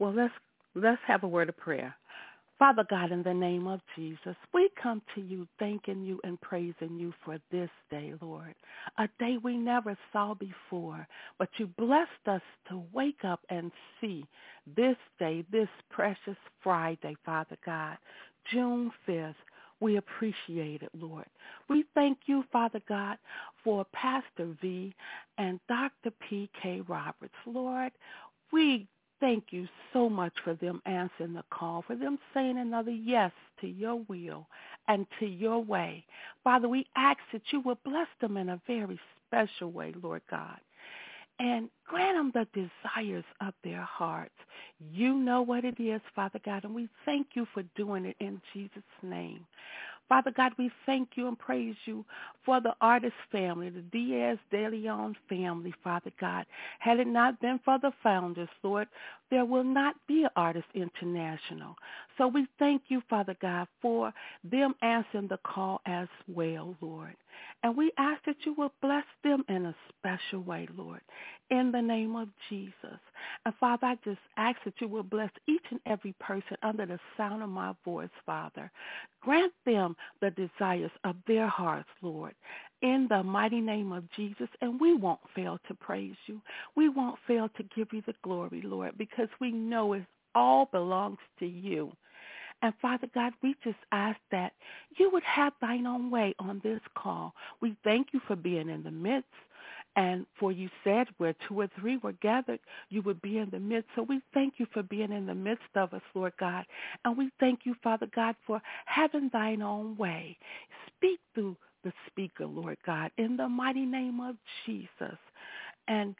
Well, let's have a word of prayer. Father God, in the name of Jesus, we come to you thanking you and praising you for this day, Lord, a day we never saw before, but you blessed us to wake up and see this day, this precious Friday, Father God, June 5th. We appreciate it, Lord. We thank you, Father God, for Pastor V and Dr. P.K. Roberts. Lord, we thank you so much for them answering the call, for them saying another yes to your will and to your way. Father, we ask that you will bless them in a very special way, Lord God, and grant them the desires of their hearts. You know what it is, Father God, and we thank you for doing it in Jesus' name. Father God, we thank you and praise you for the artist family, the Diaz de Leon family, Father God. Had it not been for the founders, Lord, there will not be Artists International. So we thank you, Father God, for them answering the call as well, Lord. And we ask that you will bless them in a special way, Lord, in the name of Jesus. And Father, I just ask that you will bless each and every person under the sound of my voice, Father. Grant them the desires of their hearts, Lord, in the mighty name of Jesus. And we won't fail to praise you. We won't fail to give you the glory, Lord, because we know it all belongs to you. And Father God, we just ask that you would have thine own way on this call. We thank you for being in the midst. And for you said where two or three were gathered, you would be in the midst. So we thank you for being in the midst of us, Lord God. And we thank you, Father God, for having thine own way. Speak through the speaker, Lord God, in the mighty name of Jesus. And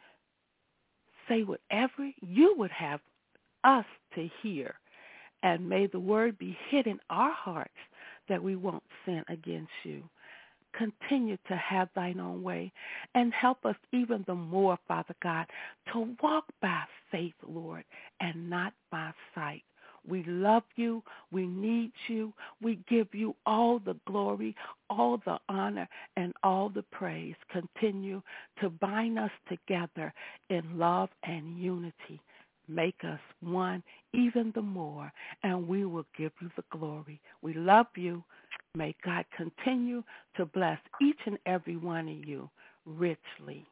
say whatever you would have us to hear. And may the word be hid in our hearts that we won't sin against you. Continue to have thine own way and help us even the more, Father God, to walk by faith, Lord, and not by sight. We love you. We need you. We give you all the glory, all the honor, and all the praise. Continue to bind us together in love and unity. Make us one even the more, and we will give you the glory. We love you. May God continue to bless each and every one of you richly.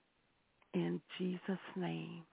In Jesus' name,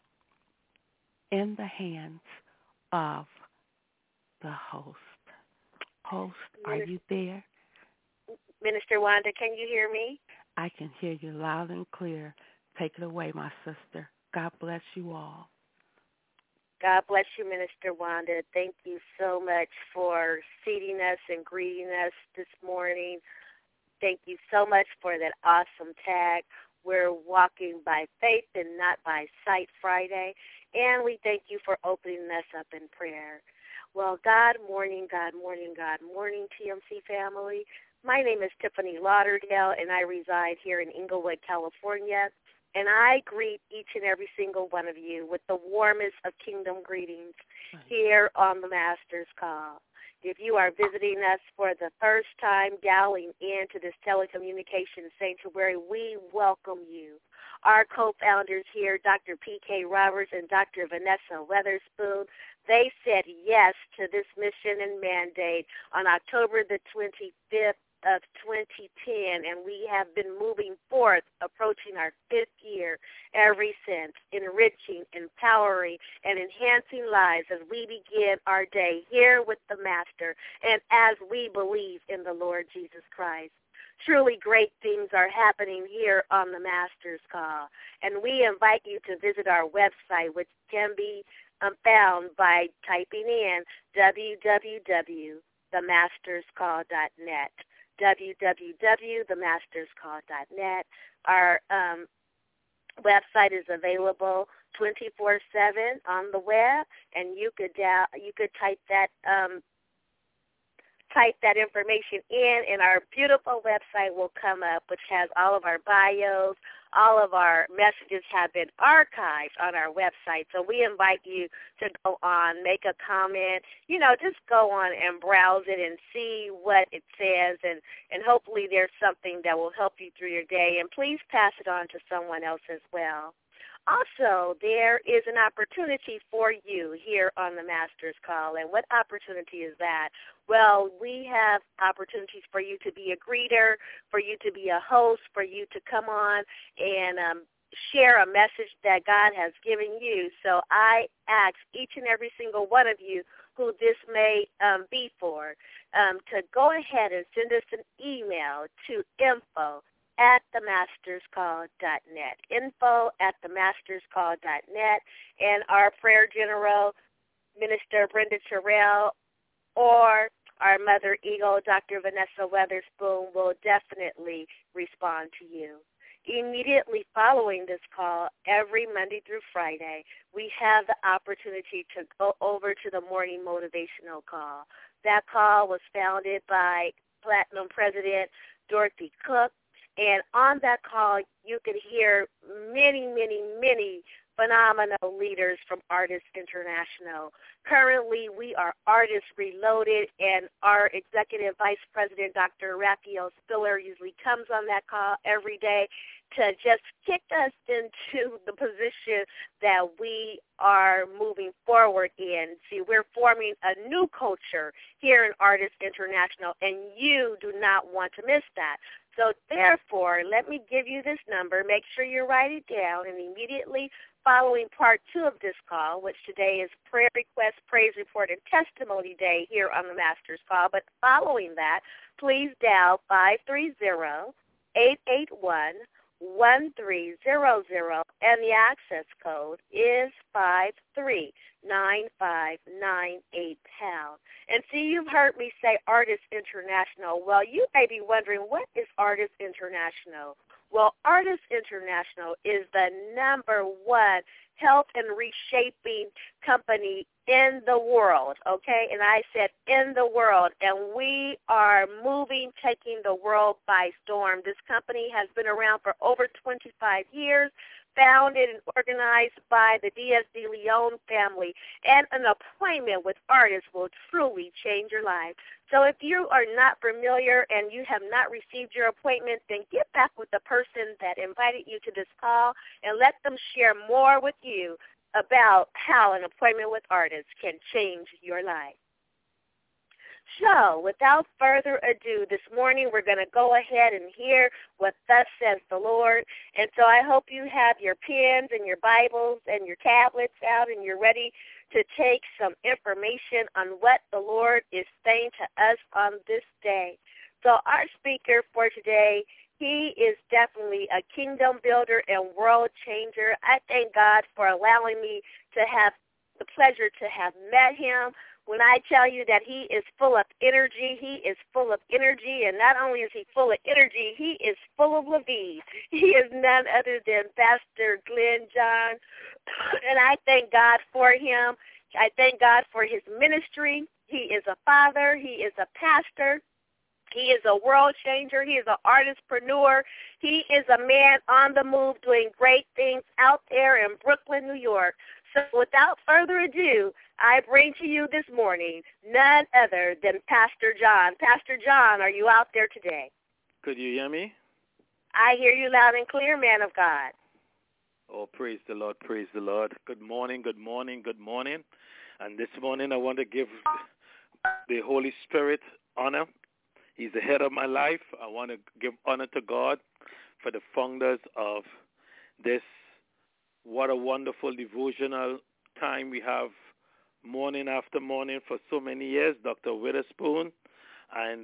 in the hands of the host. Host, are you there? Minister Wanda, can you hear me? I can hear you loud and clear. Take it away, my sister. God bless you all. God bless you, Minister Wanda. Thank you so much for seating us and greeting us this morning. Thank you so much for that awesome tag. We're walking by faith and not by sight Friday. And we thank you for opening us up in prayer. Well, God morning, God morning, God morning, TMC family. My name is Tiffany Lauderdale, and I reside here in Inglewood, California. And I greet each and every single one of you with the warmest of kingdom greetings here on the Master's Call. If you are visiting us for the first time dialing into this telecommunications sanctuary, we welcome you. Our co-founders here, Dr. P.K. Roberts and Dr. Vanessa Weatherspoon, they said yes to this mission and mandate on October the 25th of 2010, and we have been moving forth, approaching our 5th year ever since, enriching, empowering, and enhancing lives as we begin our day here with the Master and as we believe in the Lord Jesus Christ. Truly great things are happening here on the Master's Call, and we invite you to visit our website, which can be found by typing in www.themasterscall.net. www.themasterscall.net. Our website is available 24/7 on the web, and you could type that information in, and our beautiful website will come up, which has all of our bios. All of our messages have been archived on our website, so we invite you to go on, make a comment, just go on and browse it and see what it says, and hopefully there's something that will help you through your day, and please pass it on to someone else as well. Also, there is an opportunity for you here on the Master's Call. And what opportunity is that? Well, we have opportunities for you to be a greeter, for you to be a host, for you to come on and share a message that God has given you. So I ask each and every single one of you who this may be for to go ahead and send us an email to info@themasterscall.net, info@themasterscall.net, and our prayer general, Minister Brenda Terrell, or our Mother Eagle, Dr. Vanessa Weatherspoon, will definitely respond to you. Immediately following this call, every Monday through Friday, we have the opportunity to go over to the morning motivational call. That call was founded by Platinum President Dorothy Cook, and on that call, you could hear many, many, many phenomenal leaders from Artists International. Currently, we are Artists Reloaded, and our Executive Vice President, Dr. Raphael Spiller, usually comes on that call every day to just kick us into the position that we are moving forward in. See, we're forming a new culture here in Artists International, and you do not want to miss that. So therefore, let me give you this number. Make sure you write it down, and immediately following part 2 of this call, which today is Prayer Request, Praise Report, and Testimony Day here on the Master's Call. But following that, please dial 530-881-1300, and the access code is 539598#. And see, you've heard me say Artists International. Well, you may be wondering, what is Artists International? Well, Artists International is the #1 health and reshaping company in the world, okay? And I said in the world, and we are moving, taking the world by storm. This company has been around for over 25 years, founded and organized by the Diaz de Leon family, and an appointment with artists will truly change your life. So if you are not familiar and you have not received your appointment, then get back with the person that invited you to this call and let them share more with you about how an appointment with artists can change your life. So, without further ado, this morning we're going to go ahead and hear what thus says the Lord. And so I hope you have your pens and your Bibles and your tablets out and you're ready to take some information on what the Lord is saying to us on this day. So our speaker for today, he is definitely a kingdom builder and world changer. I thank God for allowing me to have the pleasure to have met him. When I tell you that he is full of energy, he is full of energy, and not only is he full of energy, he is full of Levine. He is none other than Pastor Glenn John, and I thank God for him. I thank God for his ministry. He is a father. He is a pastor. He is a world changer. He is an artistpreneur. He is a man on the move doing great things out there in Brooklyn, New York. So without further ado, I bring to you this morning none other than Pastor John. Pastor John, are you out there today? Could you hear me? I hear you loud and clear, man of God. Oh, praise the Lord, praise the Lord. Good morning, good morning, good morning. And this morning I want to give the Holy Spirit honor. He's the head of my life. I want to give honor to God for the founders of this. What a wonderful devotional time we have morning after morning for so many years, Dr. Witherspoon. And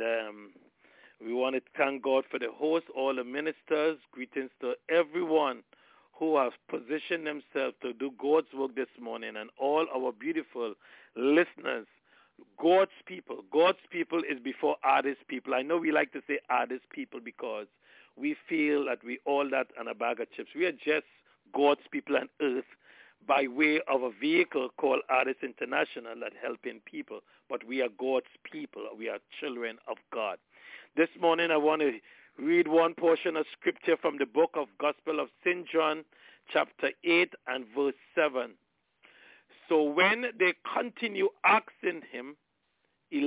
we want to thank God for the host, all the ministers. Greetings to everyone who have positioned themselves to do God's work this morning, and all our beautiful listeners. God's people is before artist people. I know we like to say artist people because we feel that we all that and a bag of chips. We are just God's people on earth by way of a vehicle called Artists International that helping people. But we are God's people. We are children of God. This morning I want to read one portion of scripture from the book of Gospel of St. John, chapter 8 and verse 7. So when they continue asking him, he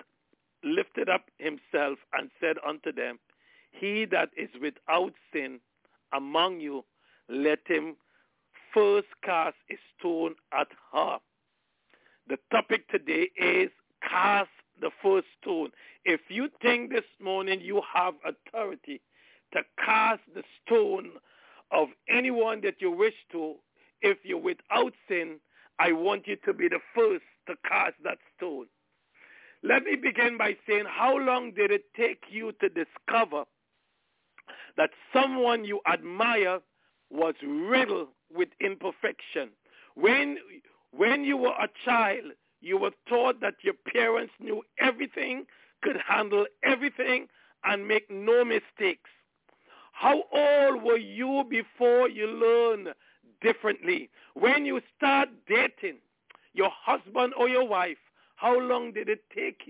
lifted up himself and said unto them, He that is without sin among you, let him first cast a stone at her. The topic today is cast the first stone. If you think this morning you have authority to cast the stone of anyone that you wish to, if you're without sin, I want you to be the first to cast that stone. Let me begin by saying, how long did it take you to discover that someone you admire was riddled with imperfection? When you were a child, you were taught that your parents knew everything, could handle everything, and make no mistakes. How old were you before you learned differently? When you start dating your husband or your wife, how long did it take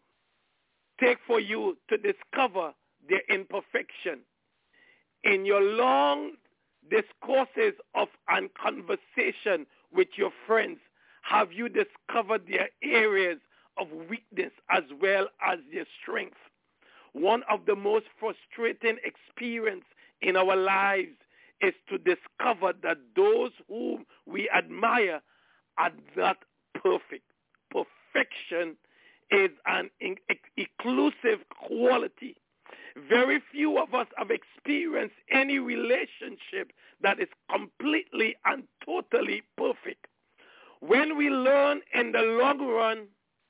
for you to discover their imperfection? In your long discourses of and conversation with your friends, have you discovered their areas of weakness as well as their strength? One of the most frustrating experiences in our lives is to discover that those whom we admire are not perfect. Perfection is an exclusive quality. Very few of us have experienced any relationship that is completely and totally perfect. When we learn in the long run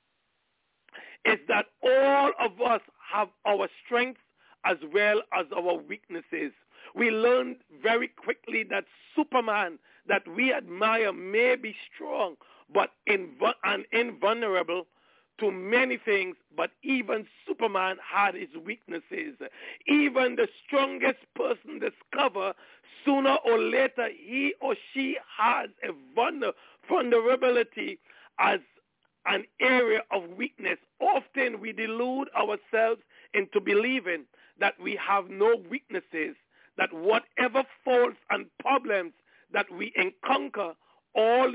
is that all of us have our strengths as well as our weaknesses. We learn very quickly that Superman that we admire may be strong but invulnerable to many things, but even Superman had his weaknesses. Even the strongest person discover sooner or later he or she has a vulnerability as an area of weakness. Often we delude ourselves into believing that we have no weaknesses, that whatever faults and problems that we encounter, all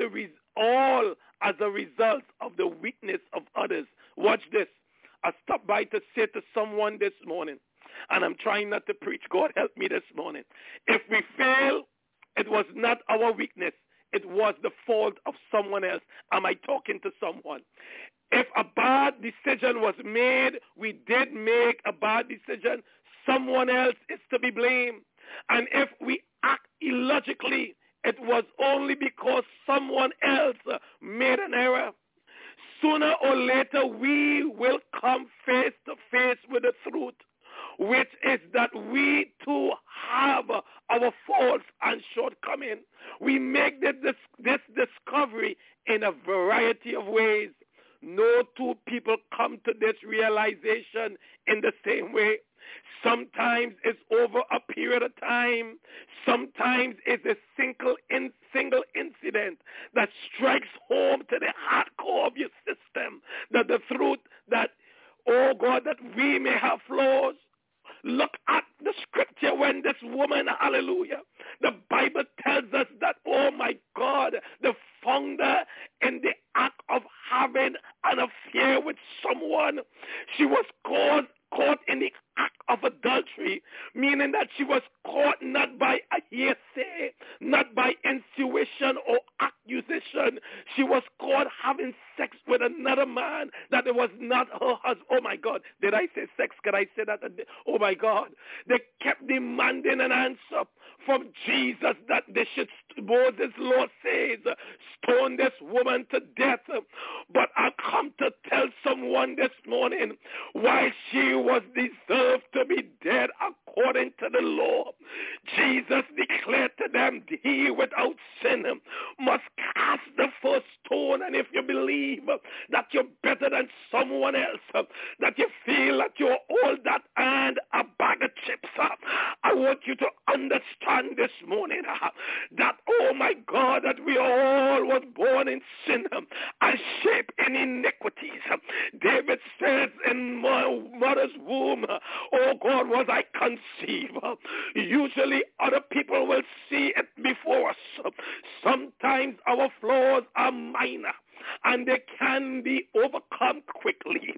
as a result of the weakness of others. Watch this. I stopped by to say to someone this morning, and I'm trying not to preach. God help me this morning. If we fail, it was not our weakness. It was the fault of someone else. Am I talking to someone? If a bad decision was made, we did make a bad decision, someone else is to be blamed. And if we act illogically, it was only because someone else made an error. Sooner or later, we will come face to face with the truth, which is that we too have our faults and shortcomings. We make this discovery in a variety of ways. No two people come to this realization in the same way. Sometimes it's over a period of time. Sometimes it's a single incident that strikes home to the hardcore of your system. That the truth that, oh God, that we may have flaws. Look at the scripture when this woman, hallelujah, the Bible tells us that, oh my God, the founder in the act of having an affair with someone, she was caught in the act of adultery, meaning that she was caught not by a hearsay, not by intuition or accusation. She was caught having sex with another man that it was not her husband. Oh my God, did I say sex? Can I say that? Oh my God. They kept demanding an answer from Jesus that they should, Moses' law says, stone this woman to death. But I come to tell someone this morning why she was deserved to be dead according to the law. Jesus declared to them, he without sin must cast the first stone. And if you believe that you're better than someone else, that you feel that you're all that and a bag of chips, I want you to understand this morning that, oh my God, that we all was born in sin and shaped in iniquities. David says, in my mother's womb, oh God, was I conceived. Usually other people will see it before us. Sometimes our flaws are minor and they can be overcome quickly.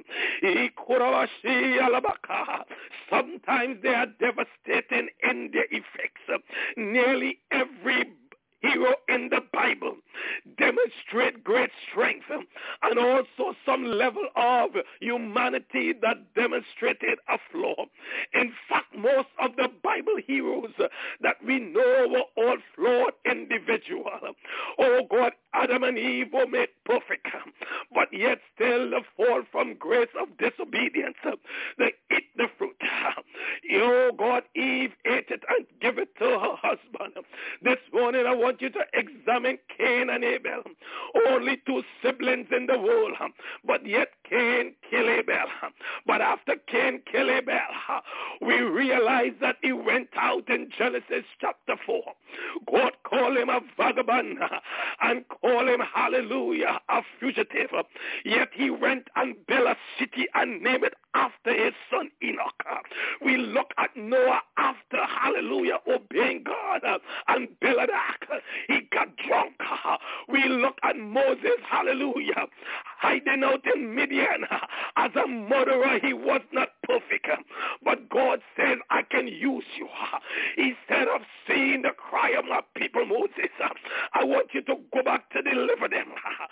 Sometimes they are devastating in their effects. Nearly every hero in the Bible demonstrate great strength and also some level of humanity that demonstrated a flaw. In fact, most of the Bible heroes that we know were all flawed individuals. Oh God, Adam and Eve were made perfect, but yet still the fall from grace of disobedience. They eat the fruit. Oh God, Eve ate it and gave it to her husband. This morning I want you to examine Cain and Abel. Only two siblings in the world, but yet Cain killed Abel. But after Cain killed Abel, we realize that he went out in Genesis chapter 4. God called him a vagabond and called him, hallelujah, a fugitive. Yet he went and built a city and named it after his son Enoch. We look at Noah after, hallelujah, obeying God and Biladak. He got drunk. We look at Moses, hallelujah, hiding out in Midian. As a murderer, he was not perfect. But God says, I can use you. Instead of seeing the cry of my people, Moses, I want you to go back to deliver them.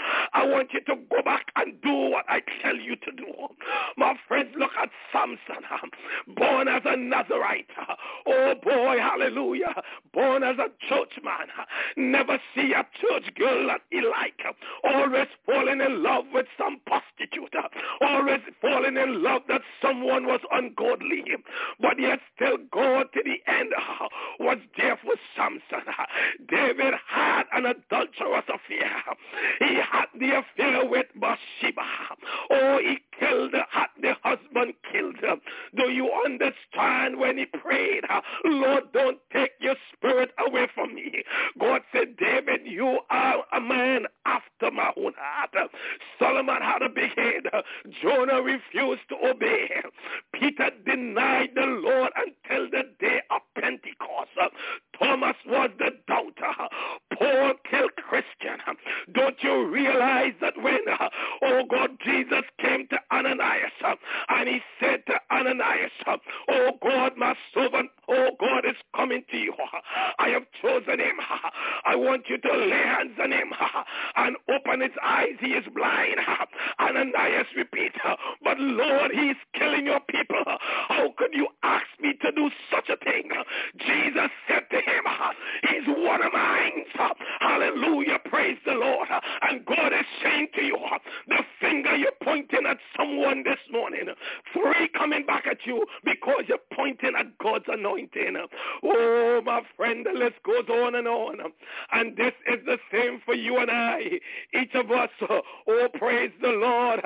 I want you to go back and do what I tell you to do. My friends, look at Samson, born as a Nazarite. Oh boy, hallelujah, born as a churchman. Never see a church girl that he like. Always falling in love with some prostitute. Always falling in love that someone was ungodly. But yet still God to the end was there for Samson. David had an adulterous affair. He had the affair with Bathsheba. Oh, he had the husband killed. Do you understand when he prayed, Lord, don't take your spirit away from me? God said, David, you are a man after my own heart. Solomon had a big head. Jonah refused to obey. Peter denied the Lord until the day of Pentecost. Thomas was the doubter. Paul killed Christian. Don't you realize that when, oh God, Jesus came to Ananias and he said to Ananias, oh God, my servant, oh God is coming to you. I have chosen him. I want you to lay hands on him and open his eyes. He is blind. Ananias repeat, but Lord, he's killing your people. How could you ask me to do such a thing? Jesus said to him, he's one of mine. Hallelujah, praise the Lord. And God is saying to you, the finger you're pointing at someone this morning, 3 coming back at you because you're pointing at God's anointing. Oh, my friend, the list goes on. And this is the same for you and I. Each of us, oh, praise the Lord,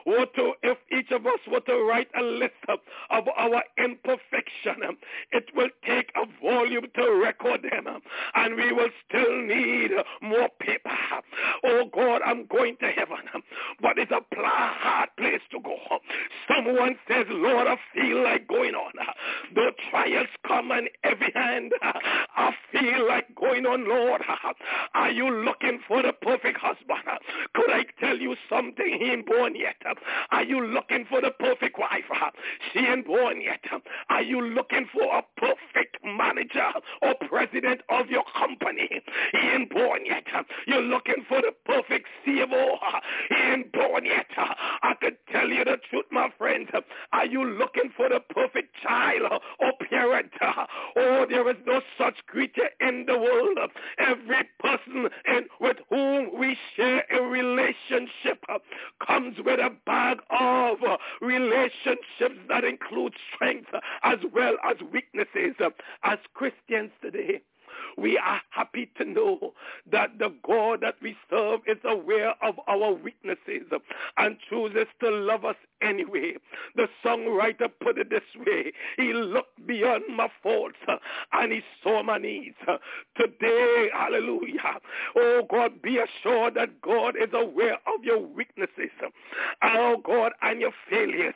if each of us were to write a list of our imperfection, it will take a volume to record them, and we will still need more paper. Oh God, I'm going to heaven, but it's a hard place to go. Someone says, Lord, I feel like going on. The trials come on every hand. I feel like going on, Lord. Are you looking for the perfect husband? Could I tell you something? He ain't born yet. Are you looking for the perfect wife? She ain't born yet. Are you looking for a perfect manager or president of your company? He ain't born yet. You're looking for the perfect CFO. He ain't born yet. I could tell you the truth, my friends. Are you looking for the perfect child or parent? Oh, there is no such creature in the world. Every person with whom we share a relationship comes with a bag of relationships that include strength as well as weaknesses. As Christians today, we are happy to know that the God that we serve is aware of our weaknesses and chooses to love us anyway. The songwriter put it this way: he looked beyond my faults and he saw my needs. Today, hallelujah, oh God, be assured that God is aware of your weaknesses, oh God, and your failures.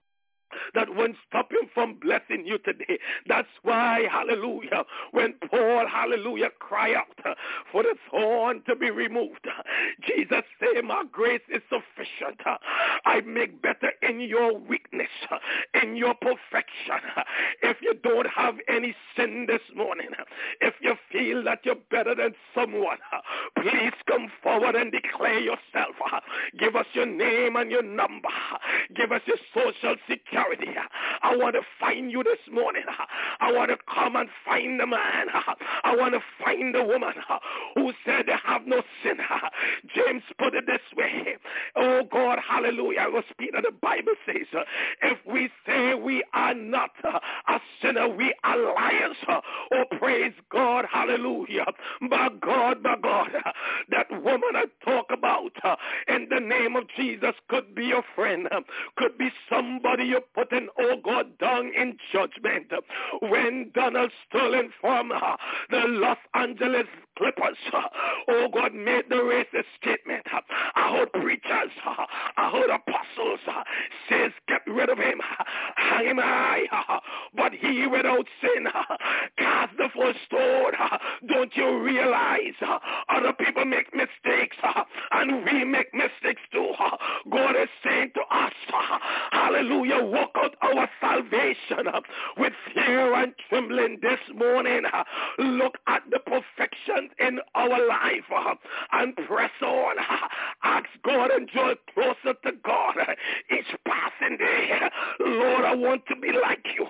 That won't stop him from blessing you today. That's why, hallelujah, when Paul, hallelujah, cried out for the thorn to be removed, Jesus said, say my grace is sufficient. I make better in your weakness, in your perfection. If you don't have any sin this morning, if you feel that you're better than someone, please come forward and declare yourself. Give us your name and your number. Give us your social security. I want to find you this morning. I want to come and find the man. I want to find the woman who said they have no sin. James put it this way. Oh God, hallelujah. I was Peter, the Bible says, if we say we are not a sinner, we are liars. Oh, praise God, hallelujah. My God, that woman I talk about in the name of Jesus could be your friend, could be somebody you're putting, oh God, down in judgment. When Donald Sterling from the Los Angeles Clippers, oh God, made the racist statement, I heard preachers, I heard apostles says, get rid of him, hang him high, but he without sin cast the first stone. Don't you realize other people make mistakes and we make mistakes too? God is saying to us, hallelujah, walk out our salvation with fear and trembling this morning. Look at the perfections in our life and press on. Ask God and draw closer to God each passing day. Lord, I want to be like you.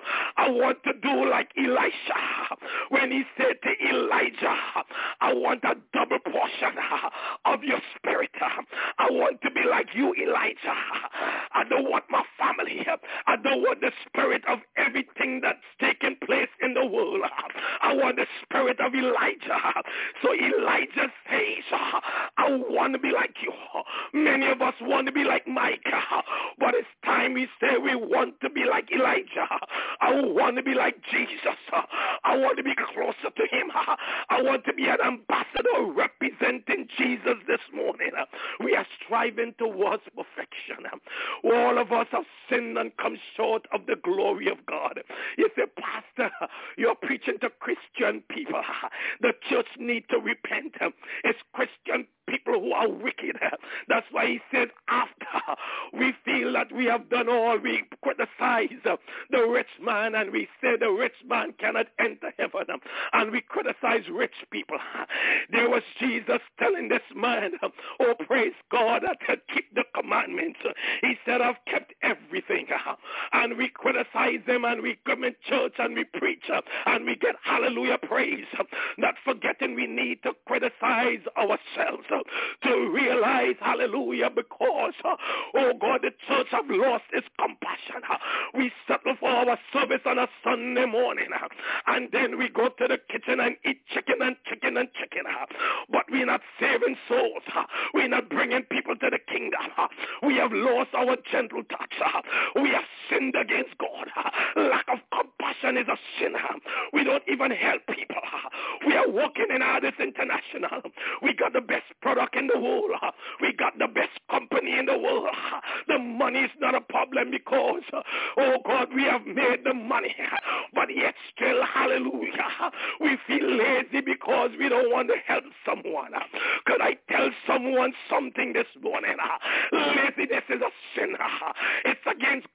I want to do like Elisha when he said to Elijah, I want a double portion of your spirit. I want to be like you, Elijah. I don't want my family. I don't want the spirit of everything that's taking place in the world. I want the spirit of Elijah. So Elijah says, I want to be like you. Many of us want to be like Micah, but it's time we say we want to be like Elijah. I want to be like Jesus. I want to be closer to him. I want to be an ambassador representing Jesus this morning. We are striving towards perfection. All of us have sinned and come short of the glory of God. You say, Pastor, you're preaching to Christian people. The church needs to repent. It's Christian people who are wicked. That's why he said, after we feel that we have done all, we criticize the rich man and we say the rich man cannot enter heaven, and we criticize rich people. There was Jesus telling this man, oh praise God, that keep the commandments. He said, I've kept everything. And we criticize him and we come in church and we preach and we get hallelujah praise, not forgetting we need to criticize ourselves to realize, hallelujah, because, oh God, the church have lost its compassion. We settle for our service on a Sunday morning, and then we go to the kitchen and eat chicken and chicken and chicken. But we're not saving souls. We're not bringing people to the kingdom. We have lost our gentle touch. We have sinned against God. Lack of compassion is a sin. We don't even help people. We are working in Addis International. We got the best product in the world. We got the best company in the world. The money is not a problem because, oh God, we have made the money. But yet still, hallelujah, we feel lazy because we don't want to help someone. Could I tell someone something this morning? Laziness is a sin. It's against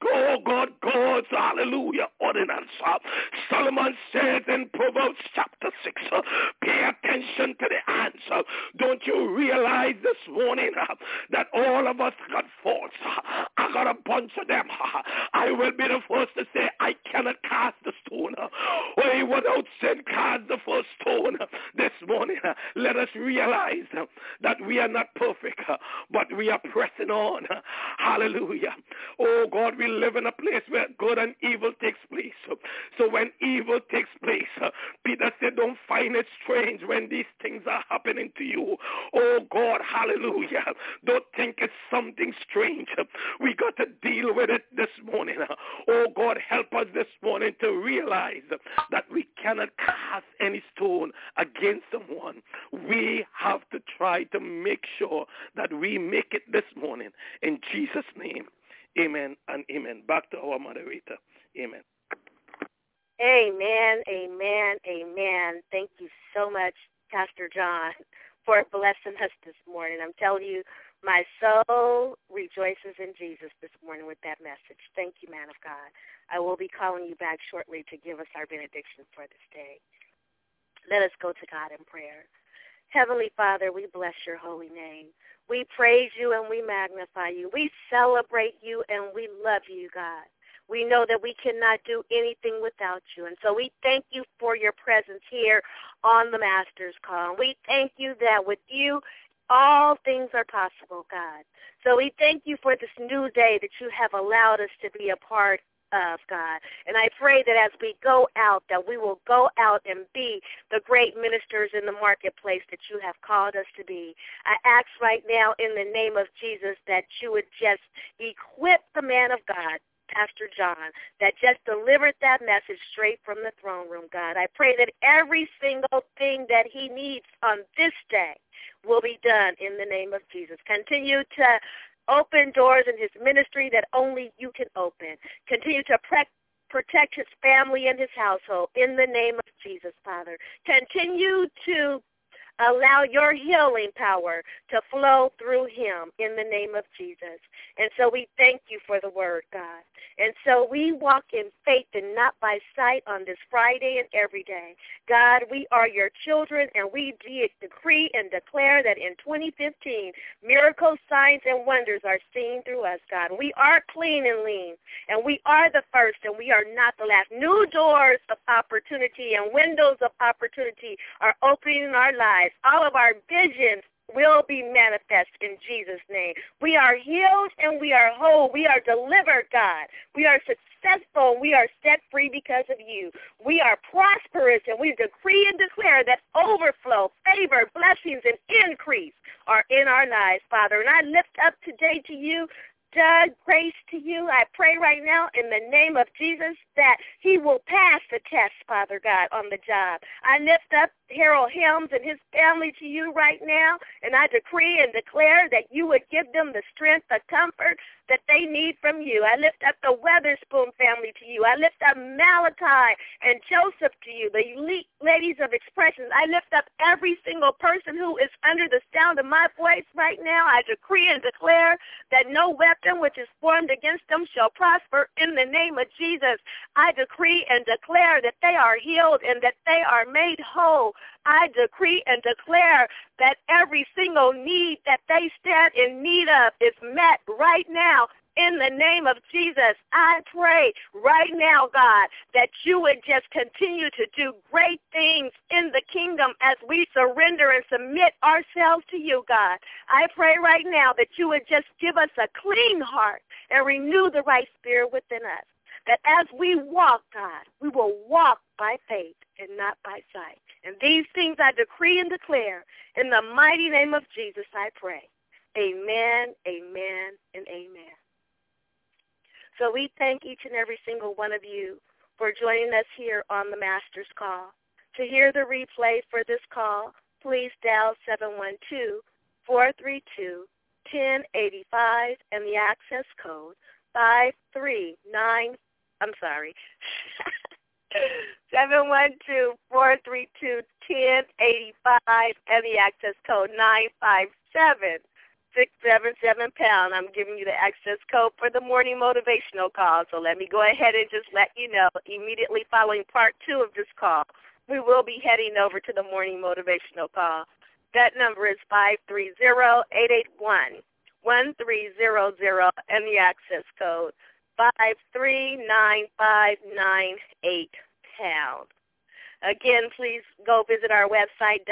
God's, hallelujah, ordinance. Solomon says in Proverbs chapter 6, pay attention to the answer. Don't you realize this morning that all of us got faults? I got a bunch of them. I will be the first to say I cannot cast the stone. Or without sin cast the first stone. This morning, let us realize that we are not perfect, but we are pressing on. Hallelujah. Oh God, we live in a place where good and evil takes place. So when evil takes place, Peter said, don't find it strange when these things are happening to you. Oh God, hallelujah. Don't think it's something strange. We got to deal with it this morning. Oh God, help us this morning to realize that we cannot cast any stone against someone. We have to try to make sure that we make it this morning. In Jesus' name, amen and amen. Back to our moderator. Amen. Amen, amen, amen. Thank you so much, Pastor John. for blessing us this morning. I'm telling you, my soul rejoices in Jesus this morning with that message. Thank you, man of God. I will be calling you back shortly to give us our benediction for this day. Let us go to God in prayer. Heavenly Father, we bless your holy name. We praise you and we magnify you. We celebrate you and we love you, God. We know that we cannot do anything without you. And so we thank you for your presence here on the Master's Call. And we thank you that with you, all things are possible, God. So we thank you for this new day that you have allowed us to be a part of, God. And I pray that as we go out, that we will go out and be the great ministers in the marketplace that you have called us to be. I ask right now in the name of Jesus that you would just equip the man of God, Pastor John, that just delivered that message straight from the throne room, God. I pray that every single thing that he needs on this day will be done in the name of Jesus. Continue to open doors in his ministry that only you can open. Continue to protect his family and his household in the name of Jesus, Father. Continue to allow your healing power to flow through him in the name of Jesus. And so we thank you for the word, God. And so we walk in faith and not by sight on this Friday and every day. God, we are your children, and we decree and declare that in 2015, miracles, signs, and wonders are seen through us, God. We are clean and lean, and we are the first, and we are not the last. New doors of opportunity and windows of opportunity are opening in our lives. All of our visions will be manifest in Jesus' name. We are healed and we are whole. We are delivered, God. We are successful. We are set free because of you. We are prosperous, and we decree and declare that overflow, favor, blessings, and increase are in our lives, Father. And I lift up today to you, Doug, grace to you. I pray right now in the name of Jesus that he will pass the test, Father God, on the job. I lift up Harold Helms and his family to you right now, and I decree and declare that you would give them the strength, the comfort that they need from you. I lift up the Weatherspoon family to you. I lift up Malachi and Joseph to you, the elite ladies of expression. I lift up every single person who is under the sound of my voice right now. I decree and declare that no weapon which is formed against them shall prosper in the name of Jesus. I decree and declare that they are healed and that they are made whole. I decree and declare that every single need that they stand in need of is met right now. In the name of Jesus, I pray right now, God, that you would just continue to do great things in the kingdom as we surrender and submit ourselves to you, God. I pray right now that you would just give us a clean heart and renew the right spirit within us. That as we walk, God, we will walk by faith and not by sight. And these things I decree and declare in the mighty name of Jesus, I pray. Amen, amen, and amen. So we thank each and every single one of you for joining us here on the Master's Call. To hear the replay for this call, please dial 712-432-1085 and the access code 539. I'm sorry. 712-432-1085 and the access code 957-677-pound. I'm giving you the access code for the morning motivational call. So let me go ahead and just let you know, immediately following part 2 of this call, we will be heading over to the morning motivational call. That number is 530-881-1300 and the access code 539-598-pound. Again, please go visit our website,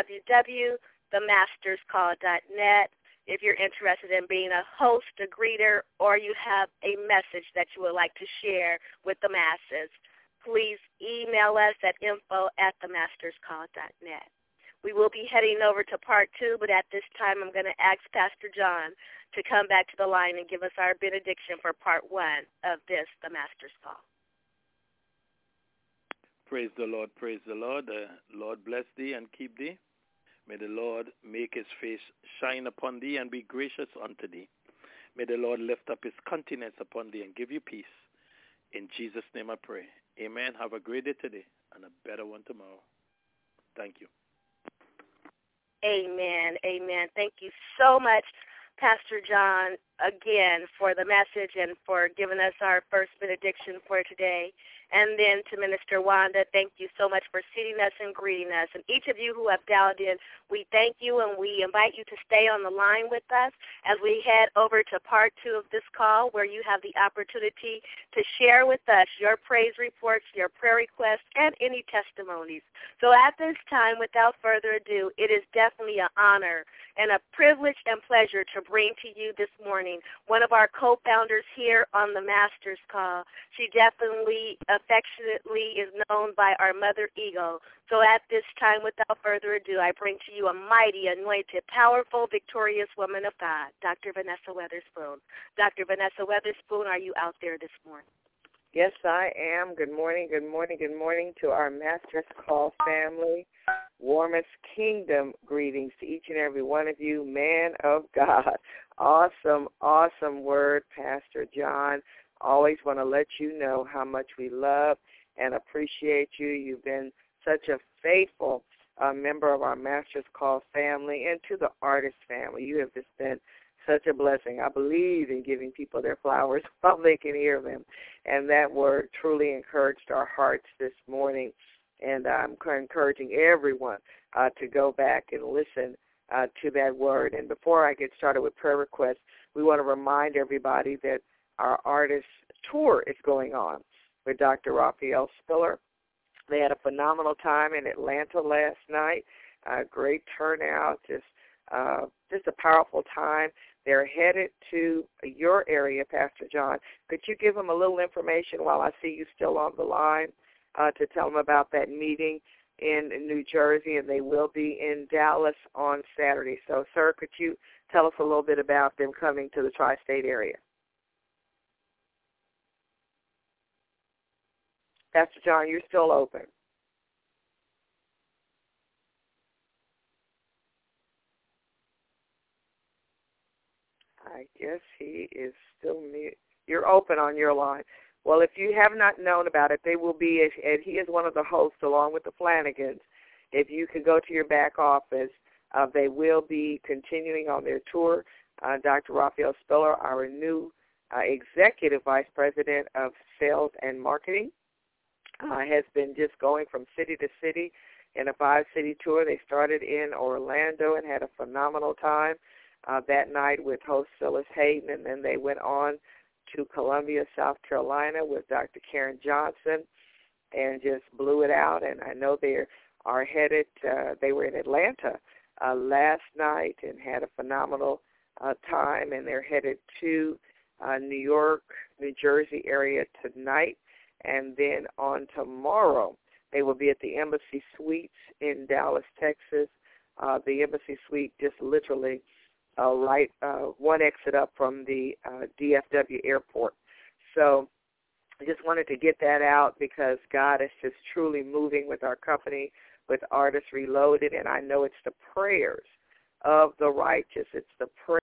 www.themasterscall.net. If you're interested in being a host, a greeter, or you have a message that you would like to share with the masses, please email us at info@themasterscall.net. We will be heading over to part 2, but at this time I'm going to ask Pastor John to come back to the line and give us our benediction for part 1 of this, the Master's Call. Praise the Lord, praise the Lord. The Lord bless thee and keep thee. May the Lord make his face shine upon thee and be gracious unto thee. May the Lord lift up his countenance upon thee and give you peace. In Jesus' name I pray. Amen. Have a great day today and a better one tomorrow. Thank you. Amen. Amen. Thank you so much, Pastor John, again, for the message and for giving us our first benediction for today. And then to Minister Wanda, thank you so much for seating us and greeting us. And each of you who have dialed in, we thank you and we invite you to stay on the line with us as we head over to part 2 of this call, where you have the opportunity to share with us your praise reports, your prayer requests, and any testimonies. So at this time, without further ado, it is definitely an honor and a privilege and pleasure to bring to you this morning one of our co-founders here on the Master's Call. She definitely affectionately is known by our Mother Eagle. So at this time, without further ado, I bring to you a mighty, anointed, powerful, victorious woman of God, Dr. Vanessa Weatherspoon. Dr. Vanessa Weatherspoon, are you out there this morning? Yes, I am. Good morning, good morning, good morning to our Master's Call family. Warmest kingdom greetings to each and every one of you, man of God. Awesome, awesome word, Pastor John. Always want to let you know how much we love and appreciate you. You've been such a faithful member of our Master's Call family, and to the artist family. You have just been such a blessing. I believe in giving people their flowers while they can hear them, and that word truly encouraged our hearts this morning. And I'm encouraging everyone to go back and listen to that word. And before I get started with prayer requests, we want to remind everybody that our artist tour is going on with Dr. Raphael Spiller. They had a phenomenal time in Atlanta last night. Great turnout, just a powerful time. They're headed to your area, Pastor John. Could you give them a little information while I see you still on the line to tell them about that meeting in New Jersey, and they will be in Dallas on Saturday. So, sir, could you tell us a little bit about them coming to the tri-state area? Pastor John, you're still open. I guess he is still mute. You're open on your line. Well, if you have not known about it, they will be, and he is one of the hosts along with the Flanagans. If you could go to your back office, they will be continuing on their tour. Dr. Raphael Spiller, our new Executive Vice President of Sales and Marketing, has been just going from city to city in a 5-city tour. They started in Orlando and had a phenomenal time that night with host Phyllis Hayden, and then they went on to Columbia, South Carolina with Dr. Karen Johnson and just blew it out. And I know they are headed, they were in Atlanta last night and had a phenomenal time, and they're headed to New York, New Jersey area tonight. And then on tomorrow, they will be at the Embassy Suites in Dallas, Texas. The Embassy Suite just literally right one exit up from the DFW airport. So I just wanted to get that out because God is just truly moving with our company, with Artists Reloaded, and I know it's the prayers of the righteous. It's the prayer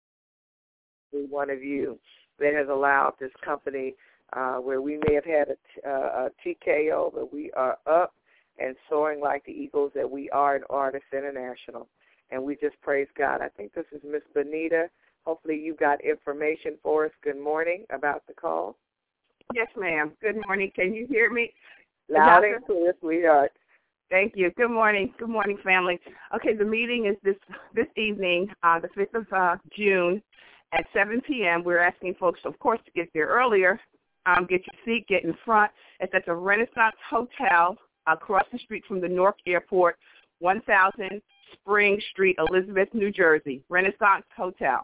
of every one of you that has allowed this company where we may have had a TKO, but we are up and soaring like the eagles that we are in Artists International. And we just praise God. I think this is Miss Benita. Hopefully you got information for us. Good morning about the call. Yes, ma'am. Good morning. Can you hear me? Loud and clear, sweetheart. Thank you. Good morning. Good morning, family. Okay, the meeting is this evening, the 5th of June at 7 p.m. We're asking folks, of course, to get there earlier. Get your seat, get in front. It's at the Renaissance Hotel across the street from the Newark Airport, 1000 Spring Street, Elizabeth, New Jersey. Renaissance Hotel.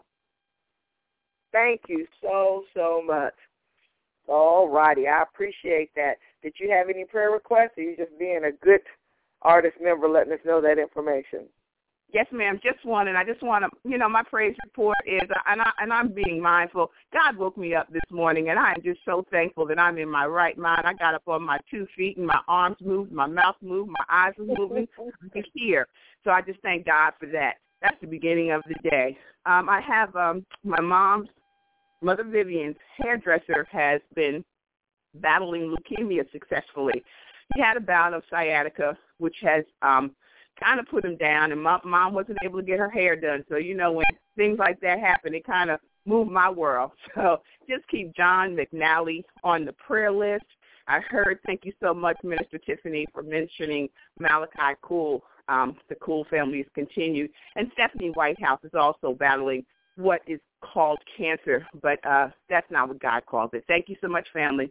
Thank you so much. All righty. I appreciate that. Did you have any prayer requests, or you just being a good artist member letting us know that information? Yes, ma'am. Just one, and I just want to, my praise report is, and I'm being mindful. God woke me up this morning, and I am just so thankful that I'm in my right mind. I got up on my 2 feet, and my arms moved, my mouth moved, my eyes were moving. I could hear. So I just thank God for that. That's the beginning of the day. I have my mom's, Mother Vivian's hairdresser has been battling leukemia successfully. He had a bout of sciatica, which has kind of put him down, and my mom wasn't able to get her hair done. So, when things like that happen, it kind of moved my world. So just keep John McNally on the prayer list. I heard, thank you so much, Minister Tiffany, for mentioning Malachi Cool. The Cool family is continued. And Stephanie Whitehouse is also battling what is called cancer, but that's not what God calls it. Thank you so much, family.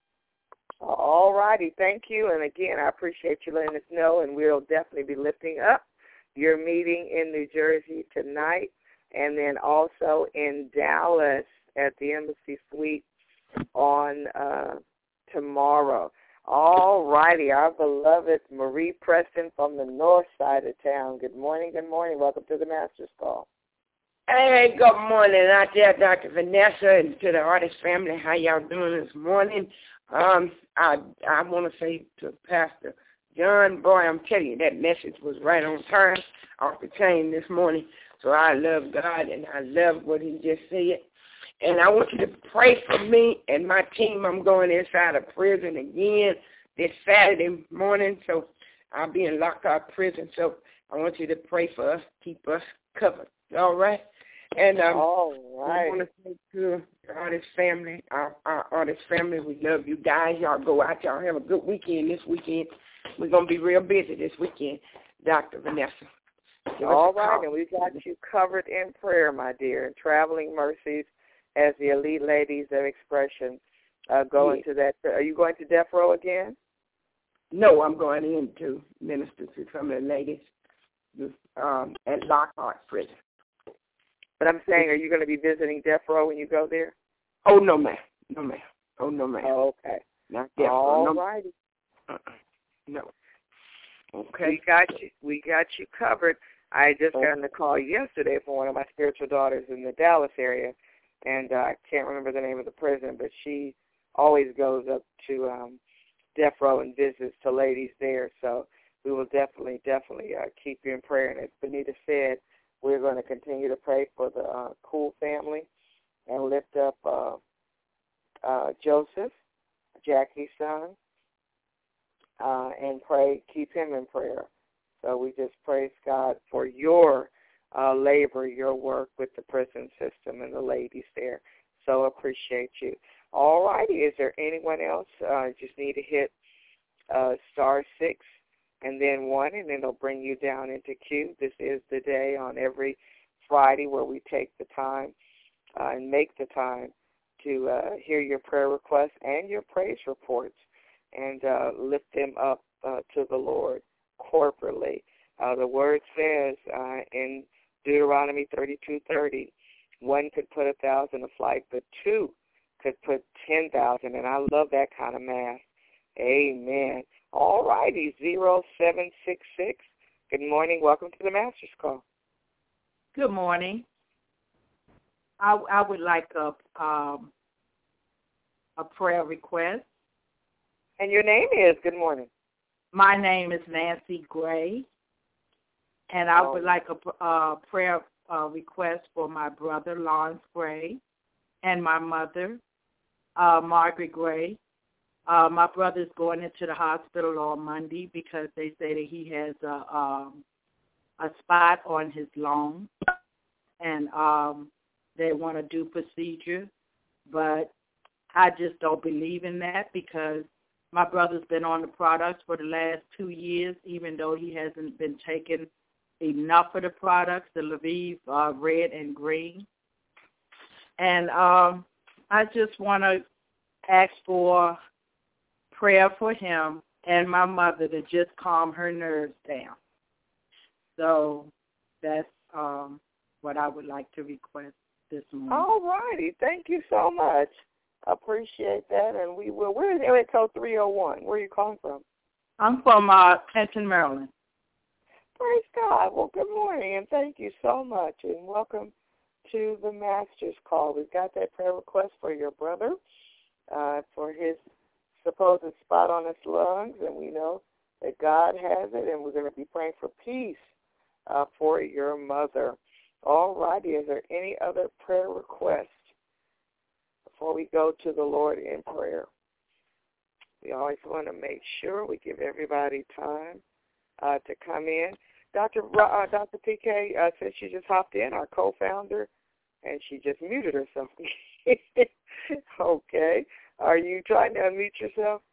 All righty. Thank you. And, again, I appreciate you letting us know, and we'll definitely be lifting up your meeting in New Jersey tonight and then also in Dallas at the Embassy Suite on tomorrow. All righty. Our beloved Marie Preston from the north side of town. Good morning. Good morning. Welcome to the Master's Call. Hey, good morning out there, Dr. Vanessa, and to the artist family. How y'all doing this morning? I want to say to Pastor John, boy, I'm telling you, that message was right on time off the chain this morning. So I love God, and I love what he just said. And I want you to pray for me and my team. I'm going inside of prison again this Saturday morning, so I'll be in Lockhart Prison. So I want you to pray for us, keep us covered. All right? And all right. I want to say to the artist family, our artist family, we love you guys. Y'all go out. Y'all have a good weekend this weekend. We're going to be real busy this weekend, Dr. Vanessa. All right, and we've got you covered in prayer, my dear, and traveling mercies as the elite ladies of expression go into that. Are you going to Death Row again? No, I'm going in to minister to some of the ladies at Lockhart Prison. But I'm saying, are you going to be visiting Death Row when you go there? Oh, no, ma'am. No, ma'am. Oh, no, ma'am. Oh, okay. Not Death Row. All righty. No. Okay. We got you covered. I just got on the call yesterday from one of my spiritual daughters in the Dallas area, and I can't remember the name of the prison, but she always goes up to Death Row and visits the ladies there. So we will definitely keep you in prayer. And as Benita said, we're going to continue to pray for the Cool family and lift up Joseph, Jackie's son, and keep him in prayer. So we just praise God for your labor, your work with the prison system and the ladies there. So appreciate you. All righty. Is there anyone else? Just need to hit *6 and then 1, and then it'll bring you down into queue. This is the day on every Friday where we take the time and make the time to hear your prayer requests and your praise reports and lift them up to the Lord corporately. The word says in Deuteronomy 32:30, one could put 1,000 to flight, but two could put 10,000, and I love that kind of math. Amen. All righty, 0766. Good morning. Welcome to the Master's Call. Good morning. I would like a prayer request. And your name is? Good morning. My name is Nancy Gray, and I would like a prayer request for my brother, Lawrence Gray, and my mother, Margaret Gray. My brother's going into the hospital on Monday because they say that he has a spot on his lung, and they want to do procedure, but I just don't believe in that because my brother's been on the products for the last 2 years, even though he hasn't been taking enough of the products, the Lviv red and green. And I just want to ask for prayer for him and my mother to just calm her nerves down. So that's what I would like to request this morning. All righty. Thank you so much. Appreciate that, and we will. Where is area code 301? Where are you calling from? I'm from Clinton, Maryland. Praise God. Well, good morning, and thank you so much, and welcome to the Master's Call. We've got that prayer request for your brother for his supposed spot on his lungs, and we know that God has it, and we're going to be praying for peace for your mother. All righty. Is there any other prayer requests before we go to the Lord in prayer? We always want to make sure we give everybody time to come in. Dr. PK, since she just hopped in, our co-founder, and she just muted herself. Okay. Are you trying to unmute yourself?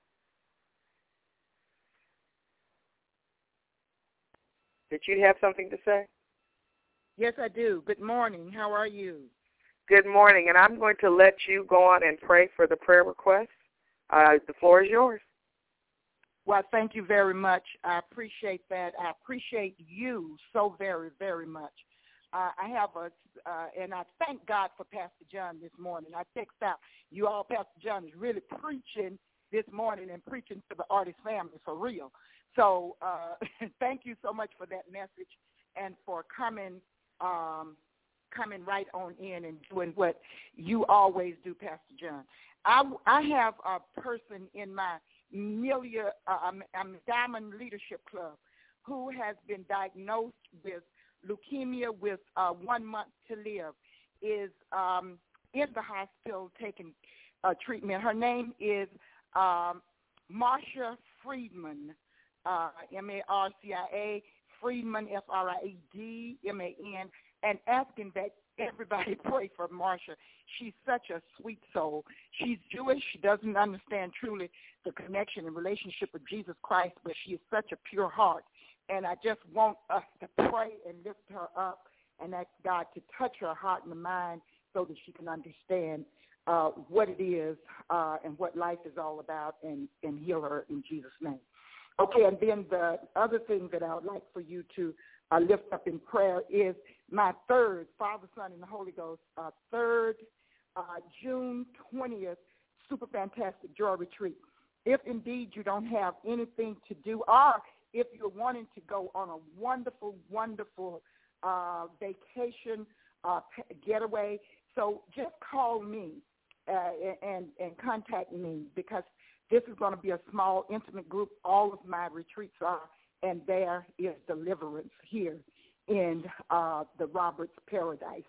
Did you have something to say? Yes, I do. Good morning. How are you? Good morning, and I'm going to let you go on and pray for the prayer request. The floor is yours. Well, thank you very much. I appreciate that. I appreciate you so very, very much. I have and I thank God for Pastor John this morning. I text out, you all, Pastor John is really preaching this morning and preaching to the artist family for real. So thank you so much for that message and for coming right on in and doing what you always do, Pastor John. I have a person in my Diamond Leadership Club who has been diagnosed with leukemia with 1 month to live, is in the hospital taking treatment. Her name is Marsha Friedman, Marcia Friedman, Friedman, and asking that everybody pray for Marsha. She's such a sweet soul. She's Jewish. She doesn't understand truly the connection and relationship with Jesus Christ, but she is such a pure heart. And I just want us to pray and lift her up and ask God to touch her heart and mind so that she can understand what it is and what life is all about and heal her in Jesus' name. Okay, and then the other thing that I would like for you to lift up in prayer is my third, Father, Son, and the Holy Ghost, third June 20th Super Fantastic Joy Retreat. If indeed you don't have anything to do, or if you're wanting to go on a wonderful, wonderful vacation getaway, so just call me and contact me, because this is going to be a small, intimate group. All of my retreats are, and there is deliverance here in the Roberts Paradise.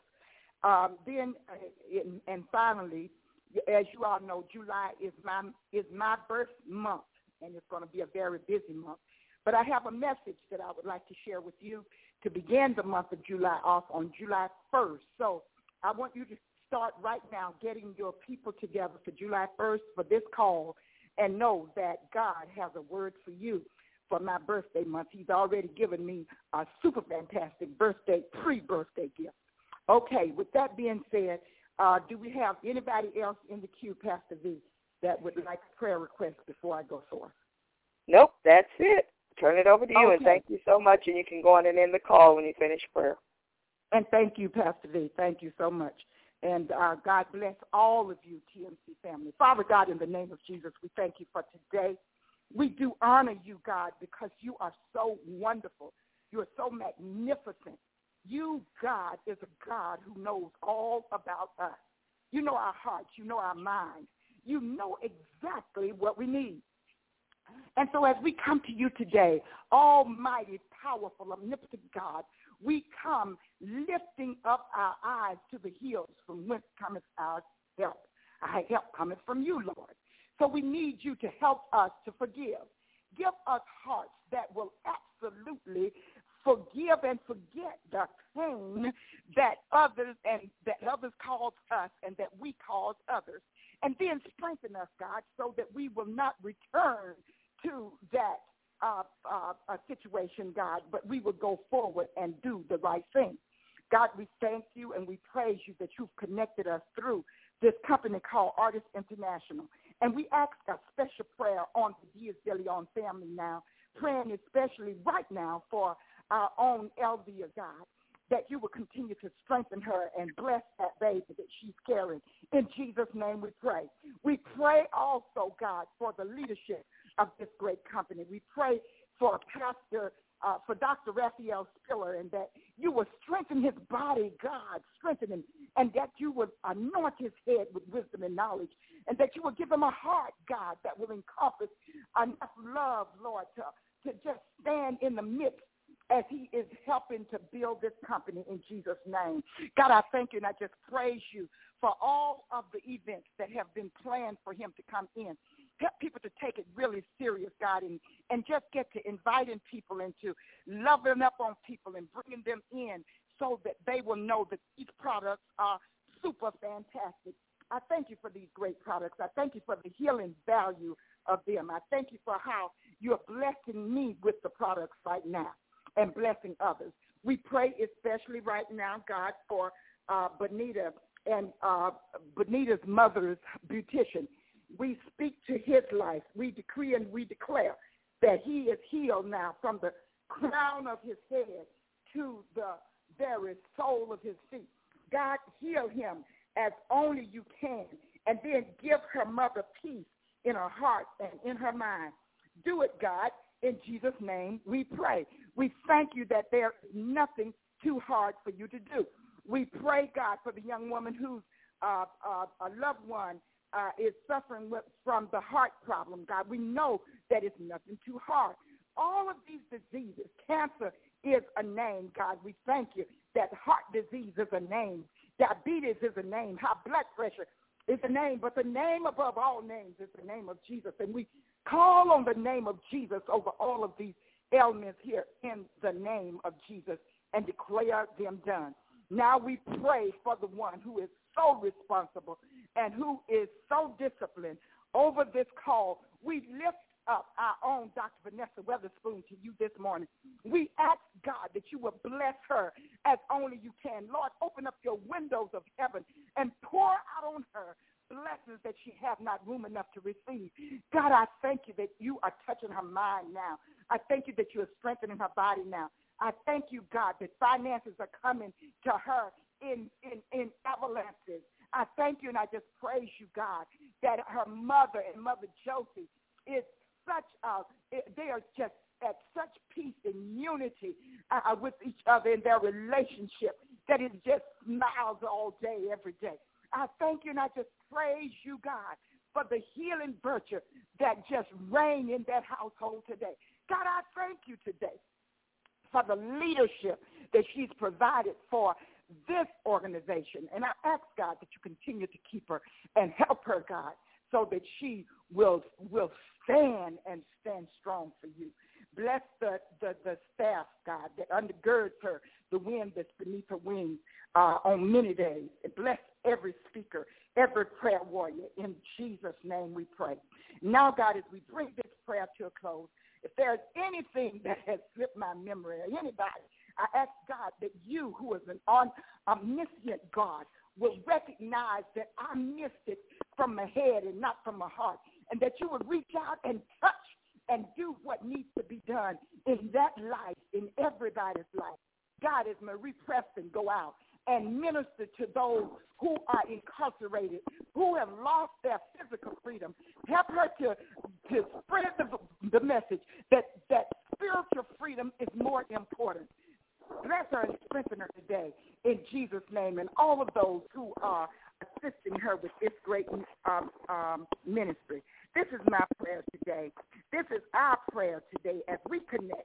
Then, and finally, as you all know, July is my birth month, and it's going to be a very busy month. But I have a message that I would like to share with you to begin the month of July off on July 1st. So I want you to start right now getting your people together for July 1st for this call, and know that God has a word for you for my birthday month. He's already given me a super fantastic pre-birthday gift. Okay, with that being said, do we have anybody else in the queue, Pastor V, that would like a prayer request before I go forth? Nope, that's it. Turn it over to you, okay. And thank you so much, and you can go on and end the call when you finish prayer. And thank you, Pastor V. Thank you so much. And God bless all of you, TMC family. Father God, in the name of Jesus, we thank you for today. We do honor you, God, because you are so wonderful. You are so magnificent. You, God, is a God who knows all about us. You know our hearts. You know our minds. You know exactly what we need. And so as we come to you today, almighty, powerful, omnipotent God, we come lifting up our eyes to the hills from whence cometh our help. Our help cometh from you, Lord. So we need you to help us to forgive. Give us hearts that will absolutely forgive and forget the pain that others cause us and that we cause others. And then strengthen us, God, so that we will not return to that situation, God, but we will go forward and do the right thing. God, we thank you and we praise you that you've connected us through this company called Artists International. And we ask a special prayer on the Diaz de Leon family now, praying especially right now for our own Elvia, God, that you will continue to strengthen her and bless that baby that she's carrying. In Jesus' name we pray. We pray also, God, for the leadership of this great company. We pray for for Dr. Raphael Spiller, and that you will strengthen his body, God, strengthen him, and that you would anoint his head with wisdom and knowledge, and that you will give him a heart, God, that will encompass enough love, Lord, to just stand in the midst as he is helping to build this company in Jesus' name. God, I thank you, and I just praise you for all of the events that have been planned for him to come in. Help people to take it really serious, God, and just get to inviting people into loving up on people and bringing them in so that they will know that these products are super fantastic. I thank you for these great products. I thank you for the healing value of them. I thank you for how you're blessing me with the products right now and blessing others. We pray especially right now, God, for Bonita and Bonita's mother's beautician. We speak to his life. We decree and we declare that he is healed now from the crown of his head to the very sole of his feet. God, heal him as only you can, and then give her mother peace in her heart and in her mind. Do it, God. In Jesus' name we pray. We thank you that there is nothing too hard for you to do. We pray, God, for the young woman whose a loved one is suffering from the heart problem. God, we know that it's nothing too hard. All of these diseases, cancer is a name, God. We thank you that heart disease is a name. Diabetes is a name. High blood pressure is a name. But the name above all names is the name of Jesus. And we call on the name of Jesus over all of these ailments here in the name of Jesus and declare them done. Now we pray for the one who is so responsible and who is so disciplined over this call. We lift up our own Dr. Vanessa Weatherspoon to you this morning. We ask, God, that you will bless her as only you can. Lord, open up your windows of heaven and pour out on her blessings that she have not room enough to receive. God, I thank you that you are touching her mind now. I thank you that you are strengthening her body now. I thank you, God, that finances are coming to her in avalanches. I thank you and I just praise you, God, that her mother and Mother Josie is they are just at such peace and unity with each other in their relationship that it just smiles all day, every day. I thank you and I just praise you, God, for the healing virtue that just reign in that household today. God, I thank you today for the leadership that she's provided for this organization. And I ask, God, that you continue to keep her and help her, God, so that she will stand and stand strong for you. Bless the staff, God, that undergirds her, the wind that's beneath her wings on many days. And bless every speaker, every prayer warrior. In Jesus' name we pray. Now, God, as we bring this prayer to a close, if there's anything that has slipped my memory or anybody, I ask, God, that you, who is an omniscient God, will recognize that I missed it from my head and not from my heart, and that you would reach out and touch and do what needs to be done in that life, in everybody's life. God, as Marie Preston go out and minister to those who are incarcerated, who have lost their physical freedom, help her to spread the message that spiritual freedom is more important. Bless her and strengthen her today in Jesus' name, and all of those who are assisting her with this great ministry. This is my prayer today. This is our prayer today as we connect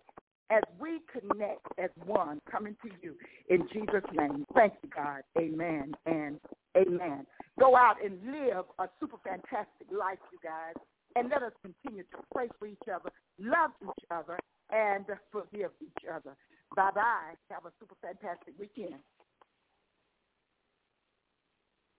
as one, coming to you in Jesus' name. Thank you, God. Amen and amen. Go out and live a super fantastic life, you guys, and let us continue to pray for each other, love each other, and forgive each other. Bye-bye. Have a super fantastic weekend.